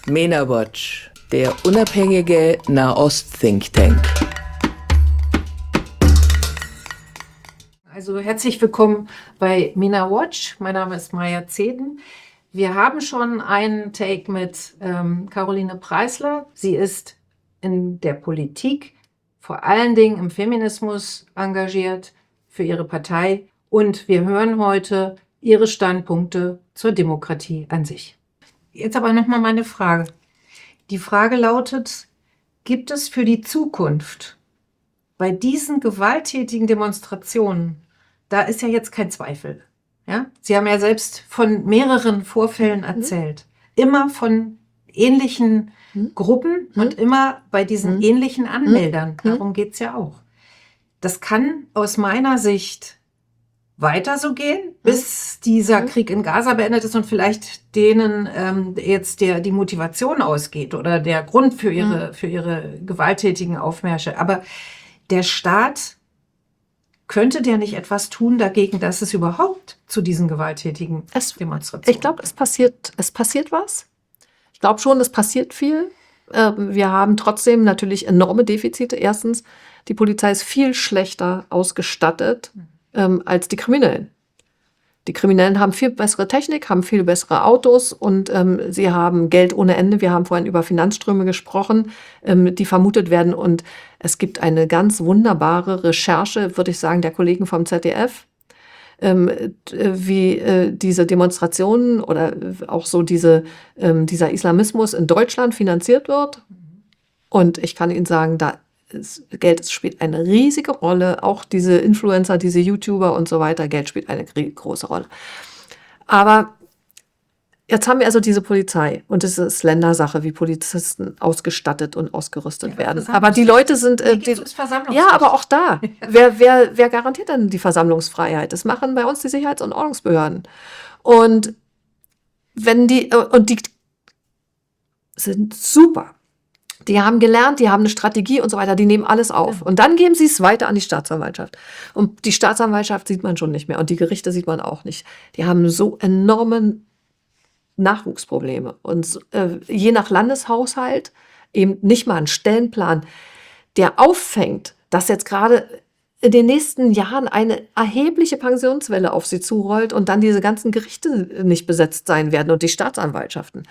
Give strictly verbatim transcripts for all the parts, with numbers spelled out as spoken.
MENA Watch, der unabhängige Nahost-Think Tank. Also herzlich willkommen bei MENA Watch. Mein Name ist Maja Zeden. Wir haben schon einen Take mit ähm, Caroline Preisler. Sie ist in der Politik, vor allen Dingen im Feminismus engagiert für ihre Partei. Und wir hören heute ihre Standpunkte zur Demokratie an sich. Jetzt aber nochmal meine Frage. Die Frage lautet, gibt es für die Zukunft bei diesen gewalttätigen Demonstrationen, da ist ja jetzt kein Zweifel. Ja? Sie haben ja selbst von mehreren Vorfällen erzählt. Mhm. Immer von ähnlichen mhm. Gruppen mhm. und immer bei diesen mhm. ähnlichen Anmeldern. Mhm. Darum geht es ja auch. Das kann aus meiner Sicht weiter so gehen, bis dieser mhm. Krieg in Gaza beendet ist und vielleicht denen ähm, jetzt der, die Motivation ausgeht oder der Grund für ihre, mhm. für ihre gewalttätigen Aufmärsche. Aber der Staat, könnte der nicht etwas tun dagegen, dass es überhaupt zu diesen gewalttätigen es, Demonstrationen Ich glaube, es passiert, es passiert was. Ich glaube schon, es passiert viel. Wir haben trotzdem natürlich enorme Defizite. Erstens, die Polizei ist viel schlechter ausgestattet mhm. ähm, als die Kriminellen. Die Kriminellen haben viel bessere Technik, haben viel bessere Autos und ähm, sie haben Geld ohne Ende. Wir haben vorhin über Finanzströme gesprochen, ähm, die vermutet werden. Und es gibt eine ganz wunderbare Recherche, würde ich sagen, der Kollegen vom Z D F, ähm, wie äh, diese Demonstrationen oder auch so diese, ähm, dieser Islamismus in Deutschland finanziert wird. Und ich kann Ihnen sagen, da ist, Geld spielt eine riesige Rolle. Auch diese Influencer, diese YouTuber und so weiter, Geld spielt eine große Rolle. Aber jetzt haben wir also diese Polizei und es ist Ländersache, wie Polizisten ausgestattet und ausgerüstet ja, werden. Aber die Leute sind äh, die, ja, aber auch da. wer, wer, wer garantiert denn die Versammlungsfreiheit? Das machen bei uns die Sicherheits- und Ordnungsbehörden. Und wenn die und die sind super. Die haben gelernt, die haben eine Strategie und so weiter, die nehmen alles auf. Und dann geben sie es weiter an die Staatsanwaltschaft. Und die Staatsanwaltschaft sieht man schon nicht mehr und die Gerichte sieht man auch nicht. Die haben so enorme Nachwuchsprobleme. Und äh, je nach Landeshaushalt eben nicht mal einen Stellenplan, der auffängt, dass jetzt gerade in den nächsten Jahren eine erhebliche Pensionswelle auf sie zurollt und dann diese ganzen Gerichte nicht besetzt sein werden und die Staatsanwaltschaften.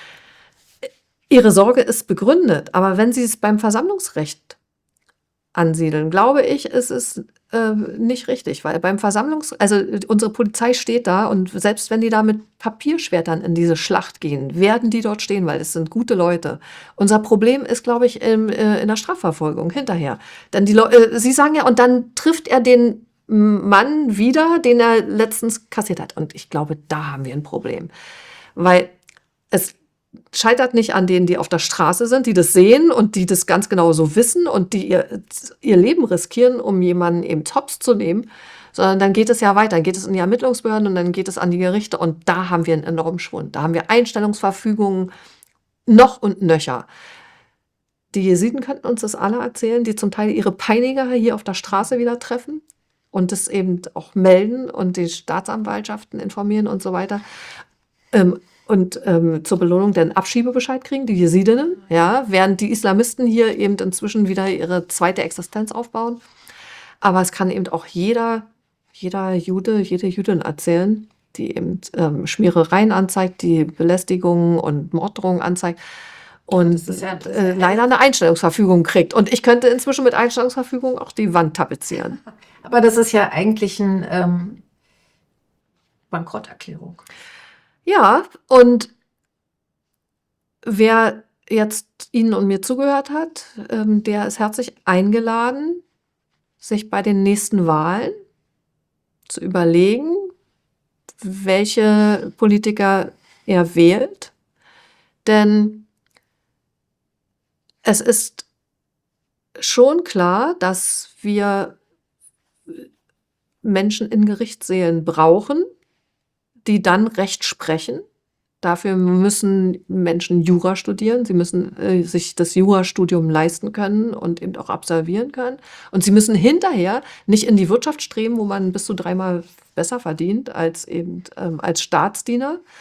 Ihre Sorge ist begründet, aber wenn Sie es beim Versammlungsrecht ansiedeln, glaube ich, ist es äh, nicht richtig, weil beim Versammlungs-, also unsere Polizei steht da und selbst wenn die da mit Papierschwertern in diese Schlacht gehen, werden die dort stehen, weil es sind gute Leute. Unser Problem ist, glaube ich, im, äh, in der Strafverfolgung hinterher. Denn die Leute, äh, Sie sagen ja, und dann trifft er den Mann wieder, den er letztens kassiert hat. Und ich glaube, da haben wir ein Problem, weil es scheitert nicht an denen, die auf der Straße sind, die das sehen und die das ganz genau so wissen und die ihr, ihr Leben riskieren, um jemanden eben hops zu nehmen, sondern dann geht es ja weiter, dann geht es in die Ermittlungsbehörden und dann geht es an die Gerichte und da haben wir einen enormen Schwund. Da haben wir Einstellungsverfügungen noch und nöcher. Die Jesiden könnten uns das alle erzählen, die zum Teil ihre Peiniger hier auf der Straße wieder treffen und das eben auch melden und die Staatsanwaltschaften informieren und so weiter. Ähm, und ähm, zur Belohnung den Abschiebebescheid kriegen, die Jesidinnen, ja, während die Islamisten hier eben inzwischen wieder ihre zweite Existenz aufbauen. Aber es kann eben auch jeder, jeder Jude, jede Jüdin erzählen, die eben ähm, Schmierereien anzeigt, die Belästigungen und Morddrohungen anzeigt und ja, äh, leider eine Einstellungsverfügung kriegt. Und ich könnte inzwischen mit Einstellungsverfügung auch die Wand tapezieren. Aber das ist ja eigentlich eine ähm, Bankrotterklärung. Ja, und wer jetzt Ihnen und mir zugehört hat, ähm, der ist herzlich eingeladen, sich bei den nächsten Wahlen zu überlegen, welche Politiker er wählt. Denn es ist schon klar, dass wir Menschen in Gerichtssälen brauchen, die dann Recht sprechen. Dafür müssen Menschen Jura studieren. Sie müssen äh, sich das Jurastudium leisten können und eben auch absolvieren können. Und sie müssen hinterher nicht in die Wirtschaft streben, wo man bis zu dreimal besser verdient als eben ähm, als Staatsdiener,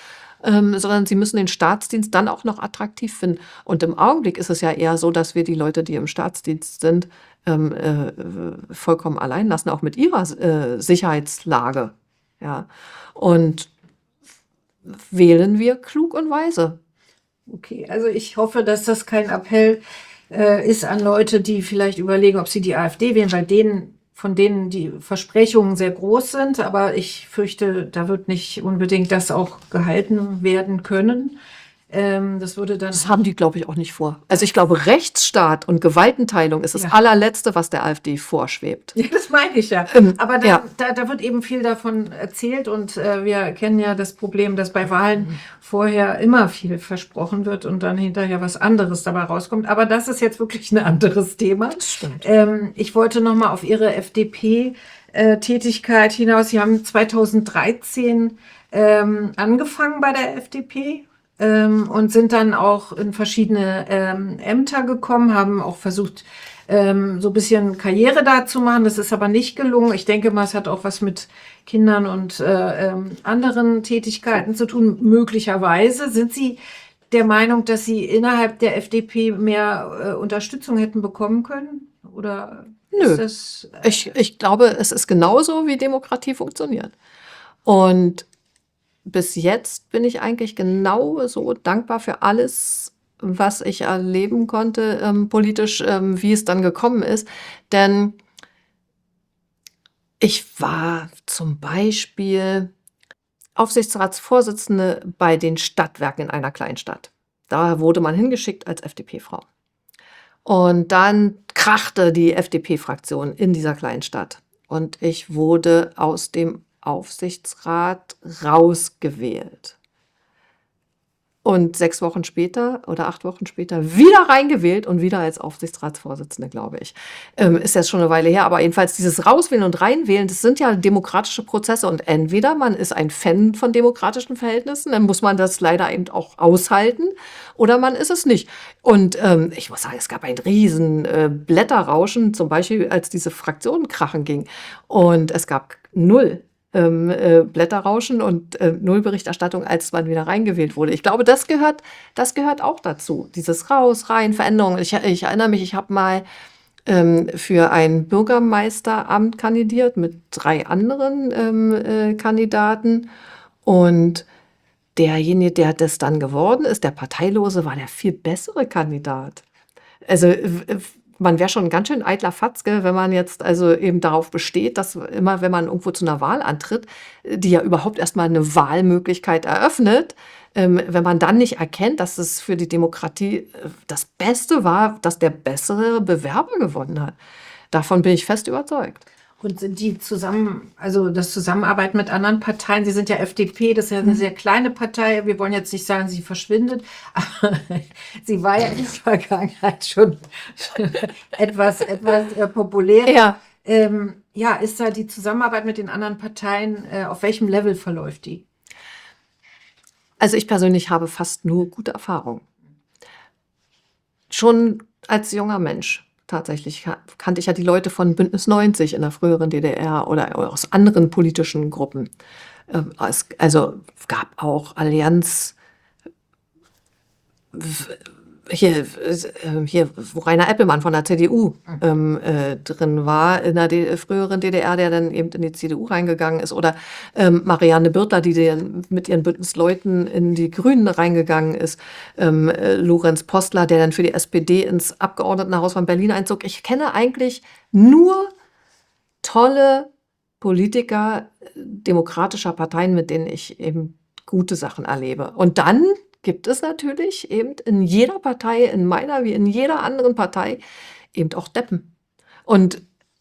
ähm, sondern sie müssen den Staatsdienst dann auch noch attraktiv finden. Und im Augenblick ist es ja eher so, dass wir die Leute, die im Staatsdienst sind, ähm, äh, vollkommen allein lassen, auch mit ihrer äh, Sicherheitslage. Ja. Und wählen wir klug und weise. Okay, also ich hoffe, dass das kein Appell äh, ist an Leute, die vielleicht überlegen, ob sie die AfD wählen, weil denen, von denen die Versprechungen sehr groß sind. Aber ich fürchte, da wird nicht unbedingt das auch gehalten werden können. Ähm, das würde dann. Das haben die, glaube ich, auch nicht vor. Also ich glaube, Rechtsstaat und Gewaltenteilung ist das Ja. allerletzte, was der AfD vorschwebt. Ja, das meine ich ja. Ähm, Aber da, ja. da, da wird eben viel davon erzählt und äh, wir kennen ja das Problem, dass bei Wahlen vorher immer viel versprochen wird und dann hinterher was anderes dabei rauskommt. Aber das ist jetzt wirklich ein anderes Thema. Das stimmt. Ähm, ich wollte noch mal auf Ihre F D P-Tätigkeit hinaus. Sie haben zweitausenddreizehn ähm, angefangen bei der F D P. Ähm, und sind dann auch in verschiedene ähm, Ämter gekommen, haben auch versucht, ähm, so ein bisschen Karriere da zu machen. Das ist aber nicht gelungen. Ich denke mal, es hat auch was mit Kindern und äh, ähm, anderen Tätigkeiten zu tun, möglicherweise. Sind Sie der Meinung, dass Sie innerhalb der F D P mehr äh, Unterstützung hätten bekommen können? Oder Nö. ist das... Äh, Ich, ich glaube, es ist genauso, wie Demokratie funktioniert. Und bis jetzt bin ich eigentlich genauso dankbar für alles, was ich erleben konnte, ähm, politisch, ähm, wie es dann gekommen ist. Denn ich war zum Beispiel Aufsichtsratsvorsitzende bei den Stadtwerken in einer Kleinstadt. Da wurde man hingeschickt als F D P-Frau. Und dann krachte die F D P-Fraktion in dieser Kleinstadt. Und ich wurde aus dem Aufsichtsrat rausgewählt. Und sechs Wochen später oder acht Wochen später wieder reingewählt und wieder als Aufsichtsratsvorsitzende, glaube ich. Ähm, ist jetzt schon eine Weile her, aber jedenfalls dieses Rauswählen und Reinwählen, das sind ja demokratische Prozesse und entweder man ist ein Fan von demokratischen Verhältnissen, dann muss man das leider eben auch aushalten, oder man ist es nicht. Und ähm, ich muss sagen, es gab ein riesen äh, Blätterrauschen, zum Beispiel als diese Fraktion krachen ging. Und es gab null Ähm, äh, Blätterrauschen und äh, null Berichterstattung, als man wieder reingewählt wurde. Ich glaube, das gehört, das gehört auch dazu. Dieses Raus, Rein, Veränderung. Ich, ich erinnere mich, ich habe mal ähm, für ein Bürgermeisteramt kandidiert mit drei anderen ähm, äh, Kandidaten. Und derjenige, der das dann geworden ist, der Parteilose, war der viel bessere Kandidat. Also w- man wäre schon ein ganz schön eitler Fatzke, wenn man jetzt also eben darauf besteht, dass immer, wenn man irgendwo zu einer Wahl antritt, die ja überhaupt erstmal eine Wahlmöglichkeit eröffnet, ähm, wenn man dann nicht erkennt, dass es für die Demokratie äh, das Beste war, dass der bessere Bewerber gewonnen hat. Davon bin ich fest überzeugt. Und sind die zusammen, also das Zusammenarbeiten mit anderen Parteien, Sie sind ja F D P, das ist ja eine sehr kleine Partei. Wir wollen jetzt nicht sagen, sie verschwindet, aber sie war ja in der Vergangenheit schon etwas, etwas äh, populär. Ja. Ähm, ja, ist da die Zusammenarbeit mit den anderen Parteien, äh, auf welchem Level verläuft die? Also ich persönlich habe fast nur gute Erfahrungen. Schon als junger Mensch tatsächlich ka- kannte ich ja die Leute von Bündnis neunzig in der früheren D D R oder aus anderen politischen Gruppen. Ähm, es, also es gab auch Allianz, w- hier, äh, hier, wo Rainer Eppelmann von der C D U ähm, äh, drin war, in der D früheren D D R, der dann eben in die C D U reingegangen ist. Oder ähm, Marianne Birtler, die dann mit ihren Bündnisleuten in die Grünen reingegangen ist. Ähm, äh, Lorenz Postler, der dann für die S P D ins Abgeordnetenhaus von Berlin einzog. Ich kenne eigentlich nur tolle Politiker äh, demokratischer Parteien, mit denen ich eben gute Sachen erlebe. Und dann gibt es natürlich eben in jeder Partei, in meiner wie in jeder anderen Partei, eben auch Deppen. Und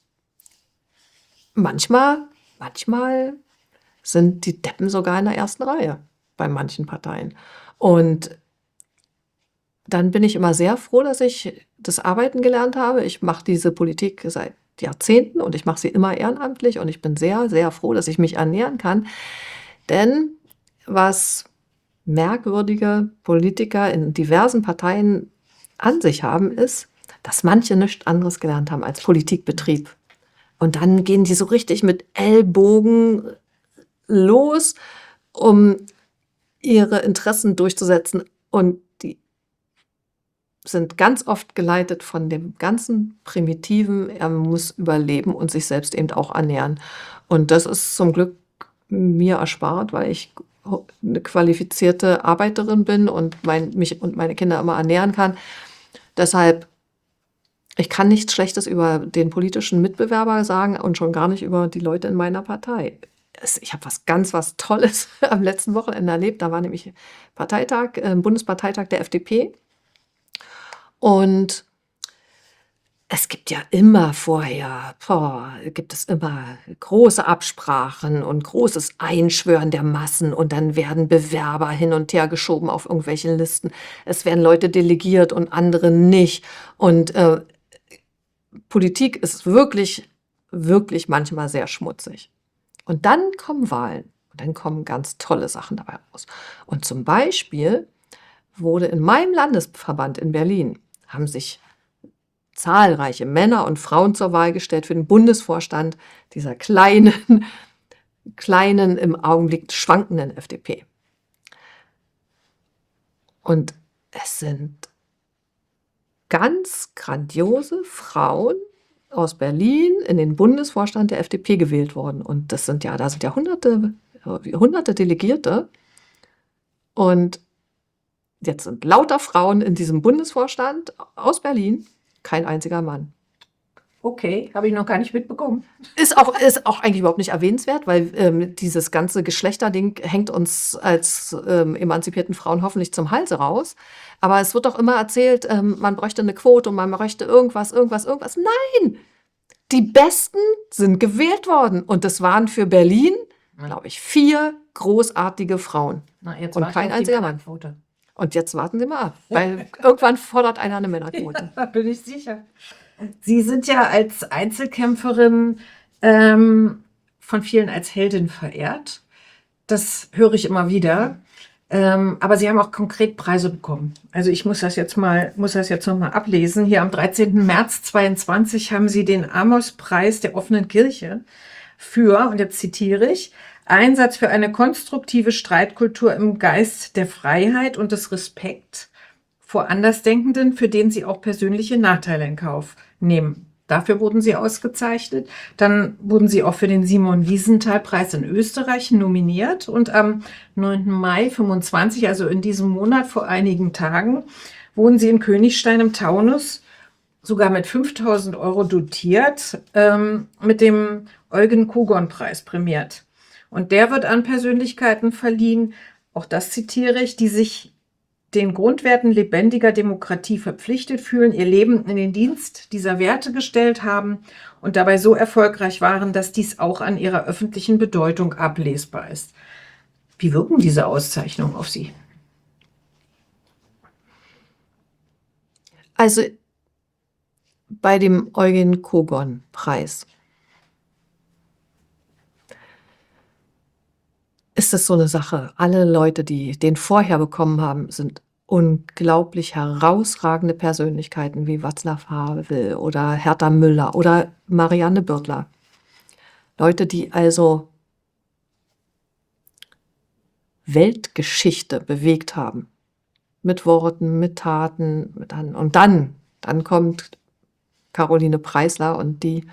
manchmal, manchmal sind die Deppen sogar in der ersten Reihe bei manchen Parteien. Und dann bin ich immer sehr froh, dass ich das Arbeiten gelernt habe. Ich mache diese Politik seit Jahrzehnten und ich mache sie immer ehrenamtlich und ich bin sehr, sehr froh, dass ich mich ernähren kann. Denn was merkwürdige Politiker in diversen Parteien an sich haben, ist, dass manche nichts anderes gelernt haben als Politikbetrieb. Und dann gehen die so richtig mit Ellbogen los, um ihre Interessen durchzusetzen. Und die sind ganz oft geleitet von dem ganzen Primitiven, er muss überleben und sich selbst eben auch ernähren. Und das ist zum Glück mir erspart, weil ich eine qualifizierte Arbeiterin bin und mein, mich und meine Kinder immer ernähren kann. Deshalb, ich kann nichts Schlechtes über den politischen Mitbewerber sagen und schon gar nicht über die Leute in meiner Partei. Es, ich habe was ganz was Tolles am letzten Wochenende erlebt. Da war nämlich Parteitag, äh, Bundesparteitag der F D P. Und es gibt ja immer vorher, boah, gibt es immer große Absprachen und großes Einschwören der Massen und dann werden Bewerber hin und her geschoben auf irgendwelchen Listen. Es werden Leute delegiert und andere nicht. Und äh, Politik ist wirklich, wirklich manchmal sehr schmutzig. Und dann kommen Wahlen und dann kommen ganz tolle Sachen dabei raus. Und zum Beispiel wurde in meinem Landesverband in Berlin, haben sich zahlreiche Männer und Frauen zur Wahl gestellt für den Bundesvorstand dieser kleinen, kleinen, im Augenblick schwankenden F D P. Und es sind ganz grandiose Frauen aus Berlin in den Bundesvorstand der F D P gewählt worden. Und das sind ja, da sind ja hunderte, hunderte Delegierte. Und jetzt sind lauter Frauen in diesem Bundesvorstand aus Berlin. Kein einziger Mann. Okay, habe ich noch gar nicht mitbekommen. Ist auch, ist auch eigentlich überhaupt nicht erwähnenswert, weil ähm, dieses ganze Geschlechterding hängt uns als ähm, emanzipierten Frauen hoffentlich zum Halse raus. Aber es wird doch immer erzählt, ähm, man bräuchte eine Quote und man bräuchte irgendwas, irgendwas, irgendwas. Nein! Die Besten sind gewählt worden. Und das waren für Berlin, glaube ich, vier großartige Frauen. Na, jetzt Und warte ich kein auf die einziger Mann. Männerquote. Und jetzt warten Sie mal ab, weil irgendwann fordert einer eine Männerquote. Da bin ich sicher. Sie sind ja als Einzelkämpferin ähm, von vielen als Heldin verehrt. Das höre ich immer wieder. Ähm, aber Sie haben auch konkret Preise bekommen. Also ich muss das jetzt mal, muss das jetzt noch mal ablesen. Hier am dreizehnten März zweiundzwanzig haben Sie den Amos-Preis der offenen Kirche für, und jetzt zitiere ich, Einsatz für eine konstruktive Streitkultur im Geist der Freiheit und des Respekts vor Andersdenkenden, für den sie auch persönliche Nachteile in Kauf nehmen. Dafür wurden sie ausgezeichnet. Dann wurden sie auch für den Simon-Wiesenthal-Preis in Österreich nominiert. Und am neunten Mai fünfundzwanzig, also in diesem Monat vor einigen Tagen, wurden sie in Königstein im Taunus sogar mit fünftausend Euro dotiert, ähm, mit dem Eugen-Kogon-Preis prämiert. Und der wird an Persönlichkeiten verliehen, auch das zitiere ich, die sich den Grundwerten lebendiger Demokratie verpflichtet fühlen, ihr Leben in den Dienst dieser Werte gestellt haben und dabei so erfolgreich waren, dass dies auch an ihrer öffentlichen Bedeutung ablesbar ist. Wie wirken diese Auszeichnungen auf Sie? Also bei dem Eugen-Kogon-Preis ist es so eine Sache. Alle Leute, die den vorher bekommen haben, sind unglaublich herausragende Persönlichkeiten wie Václav Havel oder Herta Müller oder Marianne Birtler. Leute, die also Weltgeschichte bewegt haben. Mit Worten, mit Taten. Mit an und dann, dann kommt Caroline Preisler und die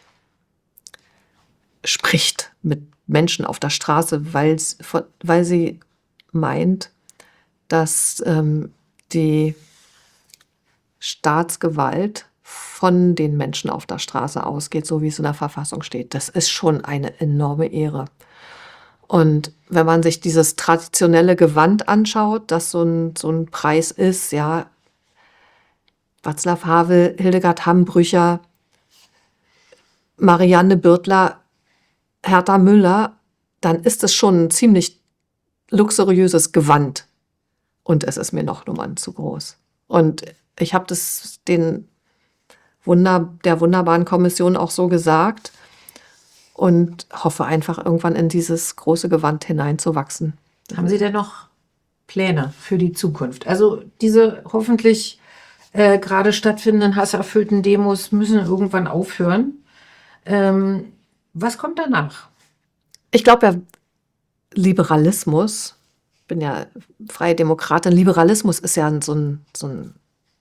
spricht mit Menschen auf der Straße, weil, weil sie meint, dass ähm, die Staatsgewalt von den Menschen auf der Straße ausgeht, so wie es in der Verfassung steht. Das ist schon eine enorme Ehre. Und wenn man sich dieses traditionelle Gewand anschaut, das so ein, so ein Preis ist, ja, Václav Havel, Hildegard Hambrücher, Marianne Birtler, Herta Müller, dann ist es schon ein ziemlich luxuriöses Gewand. Und es ist mir noch Nummern zu groß. Und ich habe das den Wunder, der wunderbaren Kommission auch so gesagt und hoffe einfach irgendwann in dieses große Gewand hineinzuwachsen. Haben Sie denn noch Pläne für die Zukunft? Also diese hoffentlich äh, gerade stattfindenden hasserfüllten Demos müssen irgendwann aufhören. Ähm, was kommt danach? Ich glaube, der Liberalismus bin ja freie Demokratin. Liberalismus ist ja so ein, so ein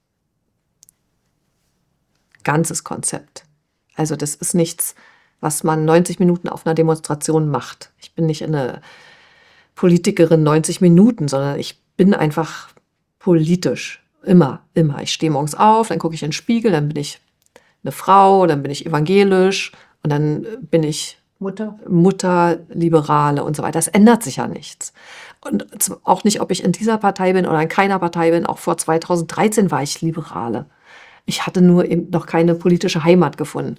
ganzes Konzept. Also das ist nichts, was man neunzig Minuten auf einer Demonstration macht. Ich bin nicht eine Politikerin neunzig Minuten, sondern ich bin einfach politisch. Immer, immer. Ich stehe morgens auf, dann gucke ich in den Spiegel, dann bin ich eine Frau, dann bin ich evangelisch und dann bin ich Mutter. Mutter, Liberale und so weiter. Das ändert sich ja nichts. Und auch nicht, ob ich in dieser Partei bin oder in keiner Partei bin. Auch vor zweitausenddreizehn war ich Liberale. Ich hatte nur eben noch keine politische Heimat gefunden.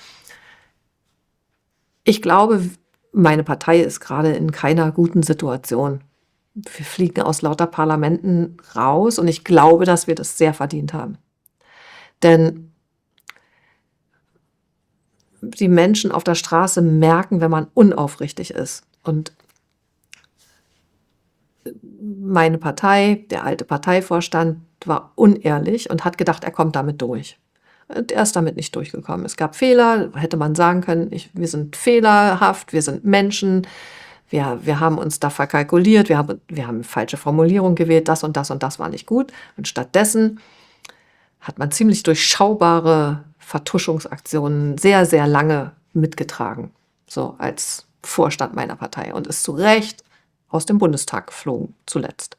Ich glaube, meine Partei ist gerade in keiner guten Situation. Wir fliegen aus lauter Parlamenten raus und ich glaube, dass wir das sehr verdient haben. Denn die Menschen auf der Straße merken, wenn man unaufrichtig ist. Und meine Partei, der alte Parteivorstand, war unehrlich und hat gedacht, er kommt damit durch. Und er ist damit nicht durchgekommen. Es gab Fehler, hätte man sagen können, ich, wir sind fehlerhaft, wir sind Menschen, wir, wir haben uns da verkalkuliert, wir haben, wir haben falsche Formulierungen gewählt, das und das und das war nicht gut. Und stattdessen hat man ziemlich durchschaubare Vertuschungsaktionen sehr, sehr lange mitgetragen, so als Vorstand meiner Partei und ist zu Recht aus dem Bundestag geflogen, zuletzt.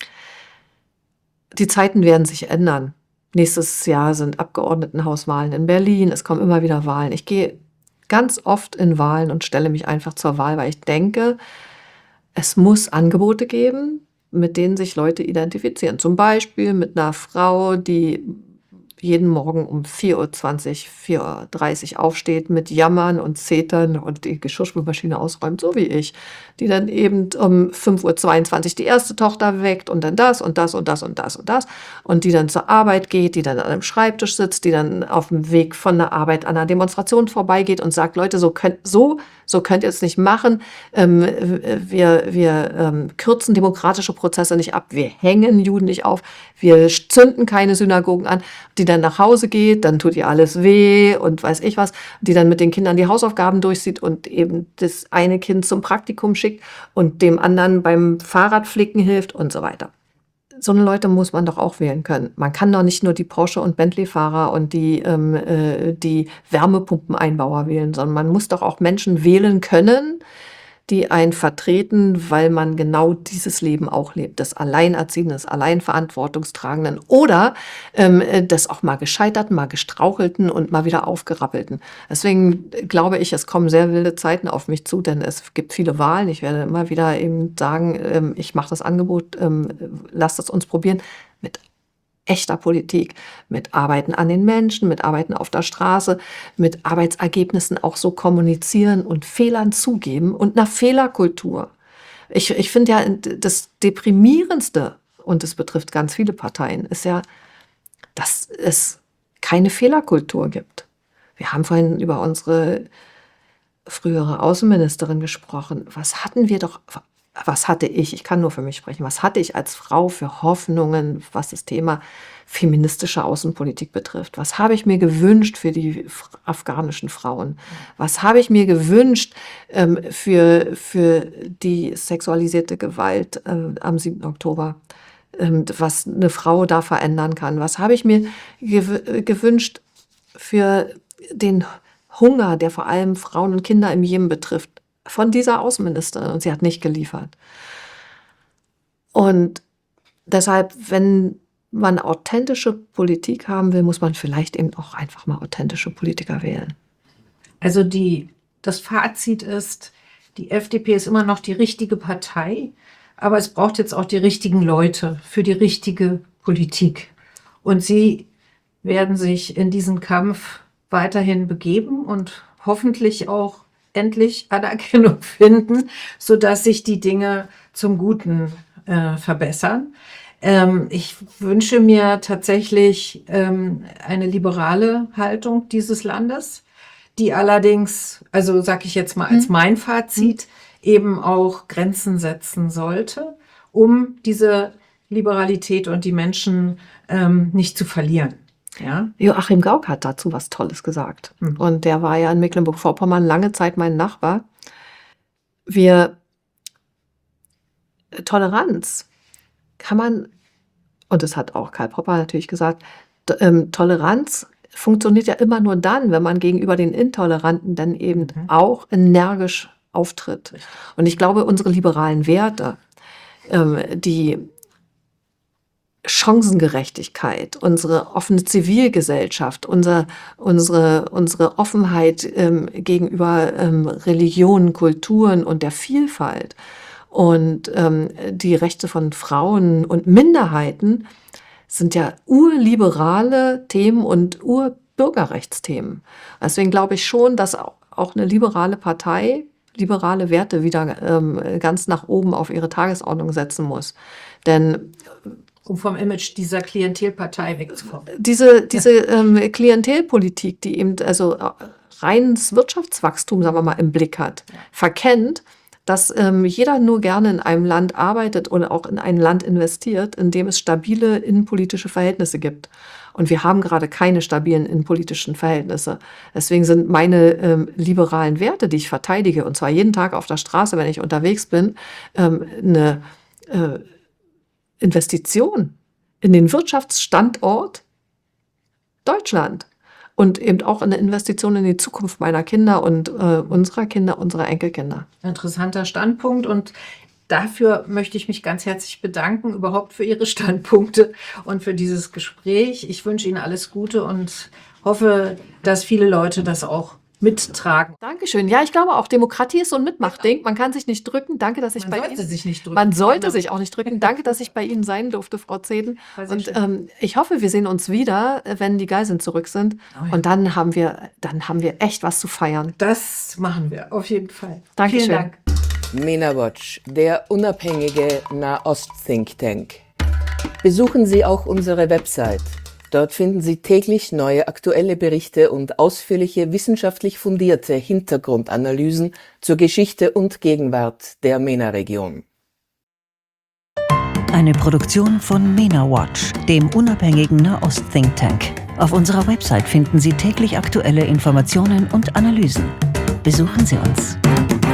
Die Zeiten werden sich ändern. Nächstes Jahr sind Abgeordnetenhauswahlen in Berlin, es kommen immer wieder Wahlen. Ich gehe ganz oft in Wahlen und stelle mich einfach zur Uhr, weil ich denke, es muss Angebote geben, mit denen sich Leute identifizieren. Zum Beispiel mit einer Frau, die jeden Morgen um vier Uhr zwanzig, vier Uhr dreißig aufsteht mit Jammern und Zetern und die Geschirrspülmaschine ausräumt, so wie ich, die dann eben um fünf Uhr zweiundzwanzig die erste Tochter weckt und dann das und das und das und das und das und die dann zur Arbeit geht, die dann an einem Schreibtisch sitzt, die dann auf dem Weg von der Arbeit an einer Demonstration vorbeigeht und sagt, Leute, so könnt, so, so könnt ihr es nicht machen. Ähm, wir wir ähm, kürzen demokratische Prozesse nicht ab, wir hängen Juden nicht auf, wir zünden keine Synagogen an, die dann nach Hause geht, dann tut ihr alles weh und weiß ich was, die dann mit den Kindern die Hausaufgaben durchsieht und eben das eine Kind zum Praktikum schickt und dem anderen beim Fahrradflicken hilft und so weiter. So eine Leute muss man doch auch wählen können. Man kann doch nicht nur die Porsche- und Bentley-Fahrer und die, ähm, äh, die Wärmepumpeneinbauer wählen, sondern man muss doch auch Menschen wählen können, die einen vertreten, weil man genau dieses Leben auch lebt, des Alleinerziehenden, des Alleinverantwortungstragenden oder ähm, des auch mal Gescheiterten, mal Gestrauchelten und mal wieder Aufgerappelten. Deswegen glaube ich, es kommen sehr wilde Zeiten auf mich zu, denn es gibt viele Wahlen. Ich werde immer wieder eben sagen, ähm, ich mache das Angebot, ähm, lasst es uns probieren, mit echter Politik, mit Arbeiten an den Menschen, mit Arbeiten auf der Straße, mit Arbeitsergebnissen auch so kommunizieren und Fehlern zugeben und einer Fehlerkultur. Ich, ich finde ja, das Deprimierendste, und es betrifft ganz viele Parteien, ist ja, dass es keine Fehlerkultur gibt. Wir haben vorhin über unsere frühere Außenministerin gesprochen. Was hatten wir doch... Was hatte ich, ich kann nur für mich sprechen, was hatte ich als Frau für Hoffnungen, was das Thema feministische Außenpolitik betrifft? Was habe ich mir gewünscht für die afghanischen Frauen? Was habe ich mir gewünscht ähm, für, für die sexualisierte Gewalt äh, am siebten Oktober? Ähm, was eine Frau da verändern kann? Was habe ich mir gew- gewünscht für den Hunger, der vor allem Frauen und Kinder im Jemen betrifft? Von dieser Außenministerin und sie hat nicht geliefert. Und deshalb, wenn man authentische Politik haben will, muss man vielleicht eben auch einfach mal authentische Politiker wählen. Also die, das Fazit ist, die F D P ist immer noch die richtige Partei, aber es braucht jetzt auch die richtigen Leute für die richtige Politik. Und sie werden sich in diesen Kampf weiterhin begeben und hoffentlich auch endlich Anerkennung finden, sodass sich die Dinge zum Guten äh, verbessern. Ähm, ich wünsche mir tatsächlich ähm, eine liberale Haltung dieses Landes, die allerdings, also sage ich jetzt mal als mein Fazit, eben auch Grenzen setzen sollte, um diese Liberalität und die Menschen ähm, nicht zu verlieren. Ja. Joachim Gauck hat dazu was Tolles gesagt. Mhm. Und der war ja in Mecklenburg-Vorpommern lange Zeit mein Nachbar. Wir Toleranz kann man, und das hat auch Karl Popper natürlich gesagt, t- ähm, Toleranz funktioniert ja immer nur dann, wenn man gegenüber den Intoleranten dann eben Mhm. auch energisch auftritt. Und ich glaube, unsere liberalen Werte, ähm, die Chancengerechtigkeit, unsere offene Zivilgesellschaft, unser, unsere, unsere Offenheit ähm, gegenüber ähm, Religionen, Kulturen und der Vielfalt und ähm, die Rechte von Frauen und Minderheiten sind ja urliberale Themen und Urbürgerrechtsthemen. Deswegen glaube ich schon, dass auch auch eine liberale Partei liberale Werte wieder ähm, ganz nach oben auf ihre Tagesordnung setzen muss. Denn Um vom Image dieser Klientelpartei wegzukommen. diese, diese ähm, Klientelpolitik, die eben also äh, reines Wirtschaftswachstum, sagen wir mal, im Blick hat, verkennt, dass ähm, jeder nur gerne in einem Land arbeitet oder auch in ein Land investiert, in dem es stabile innenpolitische Verhältnisse gibt. Und wir haben gerade keine stabilen innenpolitischen Verhältnisse. Deswegen sind meine ähm, liberalen Werte, die ich verteidige, und zwar jeden Tag auf der Straße, wenn ich unterwegs bin, ähm, eine äh, Investition in den Wirtschaftsstandort Deutschland und eben auch eine Investition in die Zukunft meiner Kinder und äh, unserer Kinder, unserer Enkelkinder. Interessanter Standpunkt und dafür möchte ich mich ganz herzlich bedanken, überhaupt für Ihre Standpunkte und für dieses Gespräch. Ich wünsche Ihnen alles Gute und hoffe, dass viele Leute das auch mittragen. Dankeschön. Ja, ich glaube auch, Demokratie ist so ein Mitmachding. Man kann sich nicht drücken. Danke, dass ich Man bei sollte Ihnen... sich nicht drücken. Man sollte Genau. sich auch nicht drücken. Danke, dass ich bei Ihnen sein durfte, Frau Zeden. War sehr Und schön. ähm, ich hoffe, wir sehen uns wieder, äh, wenn die Geiseln zurück sind. Oh ja. Und dann haben wir, dann haben wir echt was zu feiern. Das machen wir auf jeden Fall. Dankeschön. Vielen Dank. MENA Watch, der unabhängige Nahost-Think Tank. Besuchen Sie auch unsere Website. Dort finden Sie täglich neue aktuelle Berichte und ausführliche wissenschaftlich fundierte Hintergrundanalysen zur Geschichte und Gegenwart der MENA-Region. Eine Produktion von MENA Watch, dem unabhängigen Nahost-Think Tank. Auf unserer Website finden Sie täglich aktuelle Informationen und Analysen. Besuchen Sie uns.